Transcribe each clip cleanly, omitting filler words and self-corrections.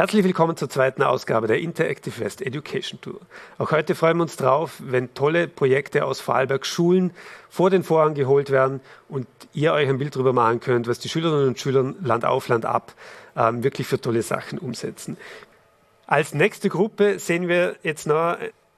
Herzlich willkommen zur zweiten Ausgabe der Interactive West Education Tour. Auch heute freuen wir uns drauf, wenn tolle Projekte aus Vorarlberg Schulen vor den Vorhang geholt werden und ihr euch ein Bild darüber machen könnt, was die Schülerinnen und Schüler Land auf, Land ab wirklich für tolle Sachen umsetzen. Als nächste Gruppe sehen wir jetzt noch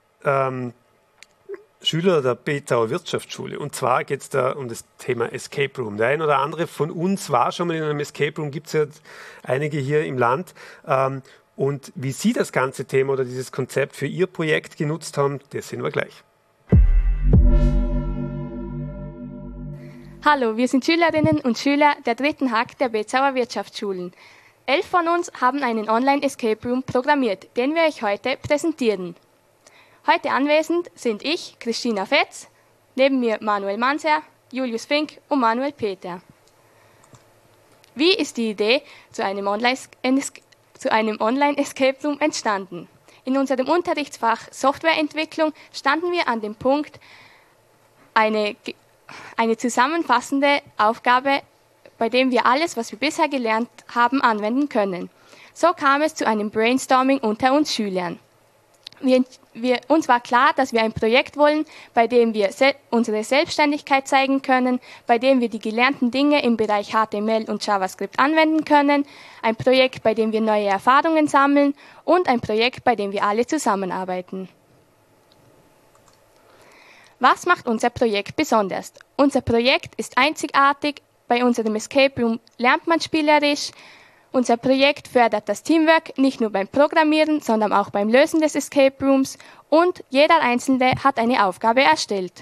Schüler der Betauer Wirtschaftsschule. Und zwar geht es da um das Thema Escape Room. Der ein oder andere von uns war schon mal in einem Escape Room, gibt es ja einige hier im Land. Und wie Sie das ganze Thema oder dieses Konzept für Ihr Projekt genutzt haben, das sehen wir gleich. Hallo, wir sind Schülerinnen und Schüler der 3. Hack der Betauer Wirtschaftsschulen. 11 von uns haben einen Online-Escape Room programmiert, den wir euch heute präsentieren. Heute anwesend sind ich, Christina Fetz, neben mir Manuel Manser, Julius Fink und Manuel Peter. Wie ist die Idee zu einem Online-Escape Room entstanden? In unserem Unterrichtsfach Softwareentwicklung standen wir an dem Punkt, eine zusammenfassende Aufgabe, bei dem wir alles, was wir bisher gelernt haben, anwenden können. So kam es zu einem Brainstorming unter uns Schülern. Uns war klar, dass wir ein Projekt wollen, bei dem wir unsere Selbstständigkeit zeigen können, bei dem wir die gelernten Dinge im Bereich HTML und JavaScript anwenden können, ein Projekt, bei dem wir neue Erfahrungen sammeln und ein Projekt, bei dem wir alle zusammenarbeiten. Was macht unser Projekt besonders? Unser Projekt ist einzigartig, bei unserem Escape Room lernt man spielerisch. Unser Projekt fördert das Teamwork nicht nur beim Programmieren, sondern auch beim Lösen des Escape Rooms und jeder Einzelne hat eine Aufgabe erstellt.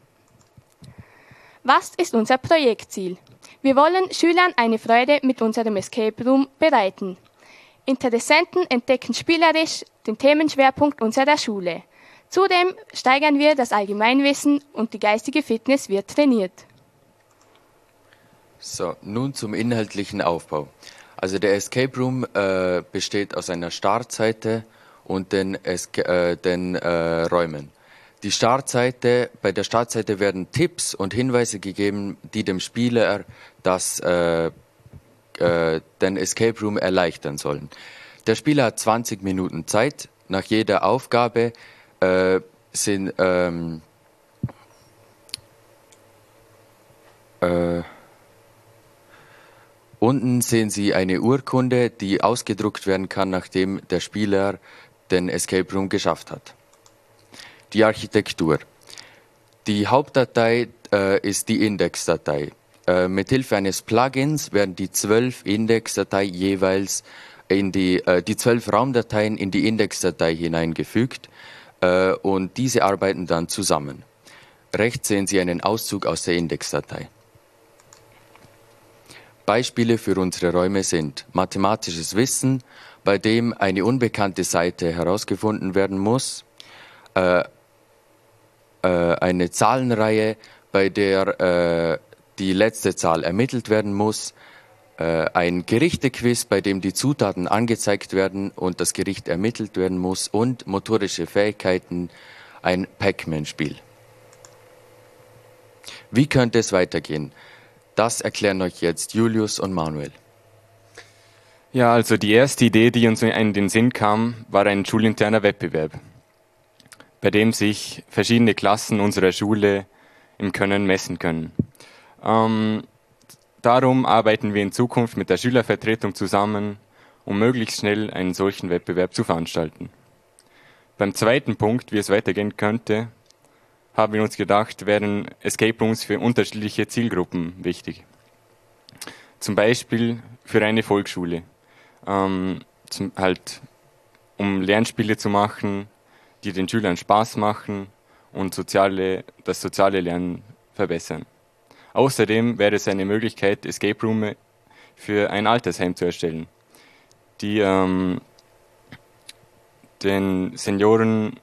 Was ist unser Projektziel? Wir wollen Schülern eine Freude mit unserem Escape Room bereiten. Interessenten entdecken spielerisch den Themenschwerpunkt unserer Schule. Zudem steigern wir das Allgemeinwissen und die geistige Fitness wird trainiert. So, nun zum inhaltlichen Aufbau. Also der Escape Room besteht aus einer Startseite und den Räumen. Bei der Startseite werden Tipps und Hinweise gegeben, die dem Spieler den Escape Room erleichtern sollen. Der Spieler hat 20 Minuten Zeit. Nach jeder Aufgabe unten sehen Sie eine Urkunde, die ausgedruckt werden kann, nachdem der Spieler den Escape Room geschafft hat. Die Architektur. Die Hauptdatei ist die Indexdatei. Mithilfe eines Plugins werden die 12 Indexdateien jeweils die 12 Raumdateien in die Indexdatei hineingefügt und diese arbeiten dann zusammen. Rechts sehen Sie einen Auszug aus der Indexdatei. Beispiele für unsere Räume sind mathematisches Wissen, bei dem eine unbekannte Seite herausgefunden werden muss, eine Zahlenreihe, bei der die letzte Zahl ermittelt werden muss, ein Gerichtequiz, bei dem die Zutaten angezeigt werden und das Gericht ermittelt werden muss und motorische Fähigkeiten, ein Pac-Man-Spiel. Wie könnte es weitergehen? Das erklären euch jetzt Julius und Manuel. Ja, also die erste Idee, die uns in den Sinn kam, war ein schulinterner Wettbewerb, bei dem sich verschiedene Klassen unserer Schule im Können messen können. Darum arbeiten wir in Zukunft mit der Schülervertretung zusammen, um möglichst schnell einen solchen Wettbewerb zu veranstalten. Beim zweiten Punkt, wie es weitergehen könnte, haben wir uns gedacht, wären Escape Rooms für unterschiedliche Zielgruppen wichtig. Zum Beispiel für eine Volksschule, um Lernspiele zu machen, die den Schülern Spaß machen und das soziale Lernen verbessern. Außerdem wäre es eine Möglichkeit, Escape Rooms für ein Altersheim zu erstellen, die den Senioren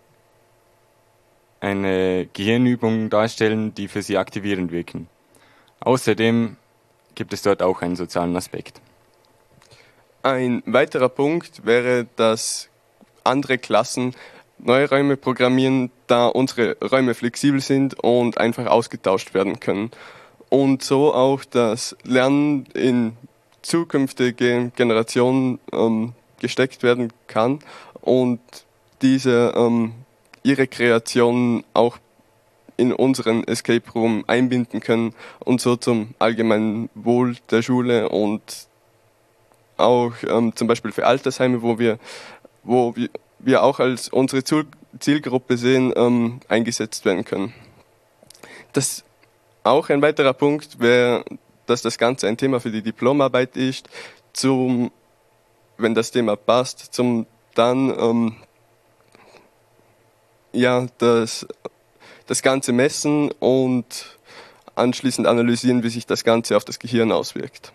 eine Gehirnübung darstellen, die für sie aktivierend wirken. Außerdem gibt es dort auch einen sozialen Aspekt. Ein weiterer Punkt wäre, dass andere Klassen neue Räume programmieren, da unsere Räume flexibel sind und einfach ausgetauscht werden können. Und so auch das Lernen in zukünftige Generationen gesteckt werden kann und diese ihre Kreationen auch in unseren Escape Room einbinden können und so zum allgemeinen Wohl der Schule und auch zum Beispiel für Altersheime, wo wir auch als unsere Zielgruppe sehen, eingesetzt werden können. Das auch ein weiterer Punkt wäre, dass das Ganze ein Thema für die Diplomarbeit ist, wenn das Thema passt, dann das Ganze messen und anschließend analysieren, wie sich das Ganze auf das Gehirn auswirkt.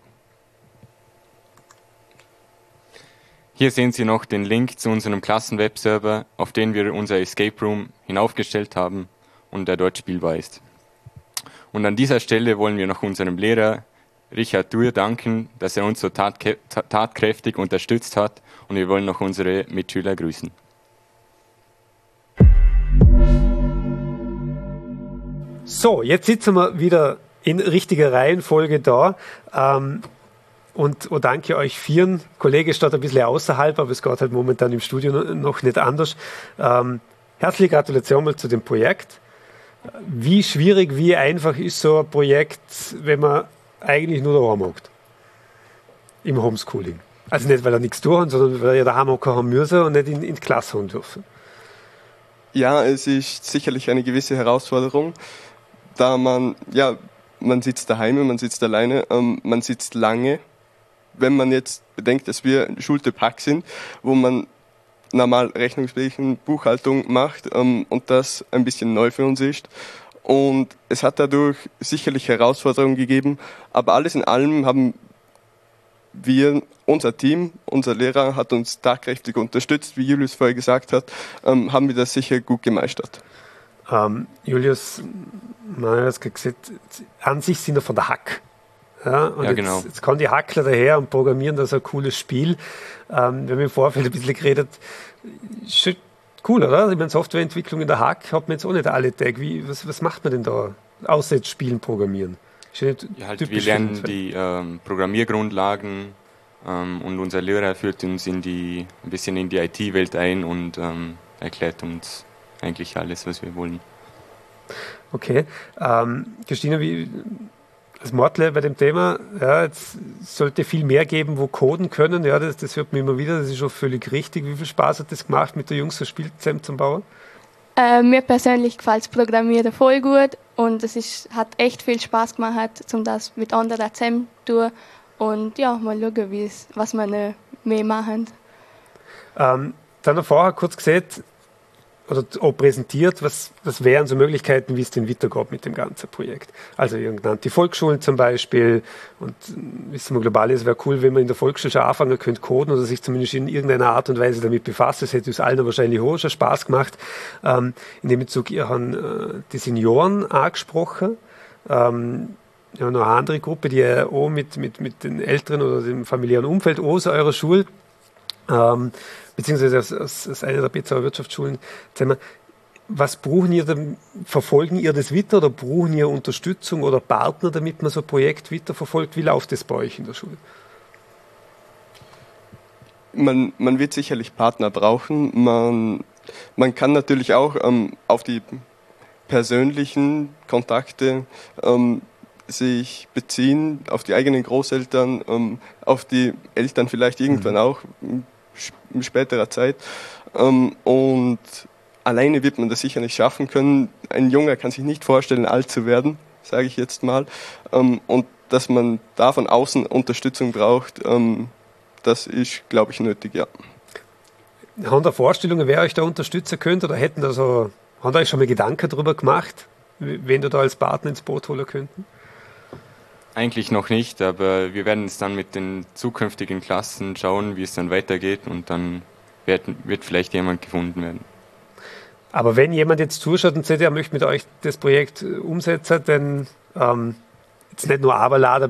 Hier sehen Sie noch den Link zu unserem Klassen-Webserver, auf den wir unser Escape Room hinaufgestellt haben und der dort spielbar ist. Und an dieser Stelle wollen wir noch unserem Lehrer Richard Dürr danken, dass er uns so tatkräftig unterstützt hat, und wir wollen noch unsere Mitschüler grüßen. So, jetzt sitzen wir wieder in richtiger Reihenfolge da. Und danke euch vieren. Kollege steht ein bisschen außerhalb, aber es geht halt momentan im Studio noch nicht anders. Herzliche Gratulation mal zu dem Projekt. Wie schwierig, wie einfach ist so ein Projekt, wenn man eigentlich nur daheim hockt? Im Homeschooling. Also nicht, weil er nichts tun, sondern weil er daheim hocken haben müssen und nicht in die Klasse haben dürfen. Ja, es ist sicherlich eine gewisse Herausforderung, da man sitzt daheim, man sitzt alleine, man sitzt lange. Wenn man jetzt bedenkt, dass wir Schulte Pack sind, wo man normal Rechnungswesen, Buchhaltung macht und das ein bisschen neu für uns ist. Und es hat dadurch sicherlich Herausforderungen gegeben, aber alles in allem haben unser Team, unser Lehrer hat uns tatkräftig unterstützt, wie Julius vorher gesagt hat, haben wir das sicher gut gemeistert. Julius, man hat gesagt, an sich sind wir von der Hack. Ja, und ja, genau. Jetzt kommen die Hackler daher und programmieren da so ein cooles Spiel. Wir haben im Vorfeld ein bisschen geredet. Schon cool, oder? Ich meine, Softwareentwicklung in der Hack hat man jetzt auch nicht alle Tag. Was macht man denn da? Außer jetzt Spielen programmieren. Wir lernen die Programmiergrundlagen und unser Lehrer führt uns ein bisschen in die IT-Welt ein und erklärt uns eigentlich alles, was wir wollen. Okay. Christina, als Mortle bei dem Thema, ja, jetzt sollte viel mehr geben, wo coden können. Ja, das hört man immer wieder, das ist schon völlig richtig. Wie viel Spaß hat das gemacht, mit den Jungs das Spiel zusammen zu bauen? Mir persönlich gefällt das Programmieren voll gut und hat echt viel Spaß gemacht, um das mit anderen zusammen zu tun und ja, mal schauen, was wir noch mehr machen. Dann noch vorher kurz gesehen, oder auch präsentiert, was wären so Möglichkeiten, wie es denn weitergeht mit dem ganzen Projekt. Also die Volksschulen zum Beispiel, und wissen wir, global ist, wäre cool, wenn man in der Volksschule schon anfangen könnte coden oder sich zumindest in irgendeiner Art und Weise damit befasst. Das hätte uns allen wahrscheinlich auch schon Spaß gemacht. In dem Bezug, ihr habt die Senioren angesprochen. Ja, noch eine andere Gruppe, die ja auch mit den Älteren oder dem familiären Umfeld aus eurer Schule beziehungsweise aus einer der Bezauer Wirtschaftsschulen. Was brauchen ihr denn, verfolgen ihr das weiter oder brauchen ihr Unterstützung oder Partner, damit man so ein Projekt weiterverfolgt? Wie läuft das bei euch in der Schule? Man wird sicherlich Partner brauchen. Man kann natürlich auch auf die persönlichen Kontakte sich beziehen, auf die eigenen Großeltern, auf die Eltern vielleicht irgendwann auch in späterer Zeit. Und alleine wird man das sicher nicht schaffen können. Ein Junger kann sich nicht vorstellen, alt zu werden, sage ich jetzt mal. Und dass man da von außen Unterstützung braucht, das ist, glaube ich, nötig, ja. Haben da Vorstellungen, wer euch da unterstützen könnte? Oder habt ihr euch schon mal Gedanken darüber gemacht, wen ihr da als Partner ins Boot holen könnten? Eigentlich noch nicht, aber wir werden es dann mit den zukünftigen Klassen schauen, wie es dann weitergeht, und dann wird vielleicht jemand gefunden werden. Aber wenn jemand jetzt zuschaut und sagt, er möchte mit euch das Projekt umsetzen, dann jetzt nicht nur Aberlader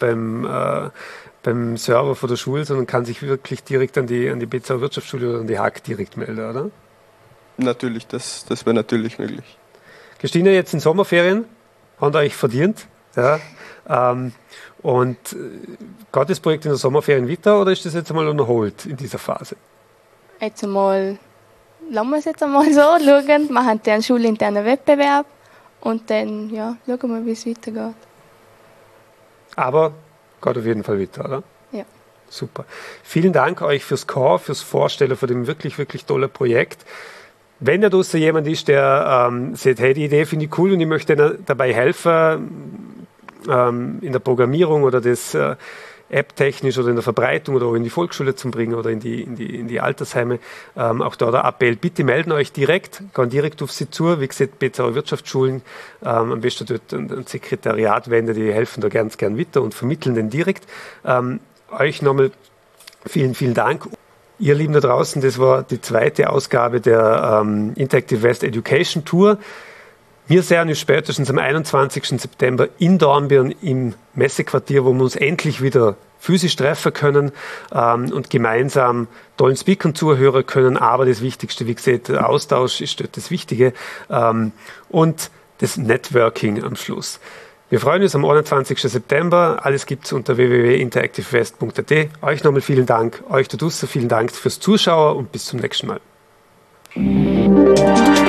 beim Server von der Schule, sondern kann sich wirklich direkt an die Bezauer Wirtschaftsschule oder an die Hack direkt melden, oder? Natürlich, das wäre natürlich möglich. Christina, jetzt in Sommerferien, habt ihr euch verdient. Ja. Und geht das Projekt in der Sommerferien weiter oder ist das jetzt einmal on hold in dieser Phase? Jetzt einmal, lassen wir es jetzt einmal so schauen, machen den schulinternen Wettbewerb und dann schauen wir, wie es weitergeht. Aber geht auf jeden Fall weiter, oder? Ja. Super. Vielen Dank euch fürs Kommen, fürs Vorstellen von dem wirklich, wirklich tollen Projekt. Wenn da draußen jemand ist, der sagt, hey, die Idee finde ich cool und ich möchte dabei helfen, in der Programmierung oder das App-technisch oder in der Verbreitung oder auch in die Volksschule zu bringen oder in die Altersheime, auch da der Appell, bitte melden euch direkt, gehen direkt auf sie zu. Wie gesagt, BZA Wirtschaftsschulen, am besten dort ein Sekretariat wenden, die helfen da ganz gern weiter und vermitteln den direkt. Euch nochmal vielen, vielen Dank. Ihr Lieben da draußen, das war die zweite Ausgabe der Interactive West Education Tour. Wir sehen uns spätestens am 21. September in Dornbirn im Messequartier, wo wir uns endlich wieder physisch treffen können und gemeinsam tollen Speakern zuhören können. Aber das Wichtigste, wie gesagt, der Austausch ist dort das Wichtige und das Networking am Schluss. Wir freuen uns am 21. September. Alles gibt es unter www.interactivewest.at. Euch nochmal vielen Dank. Euch da draußen vielen Dank fürs Zuschauen und bis zum nächsten Mal.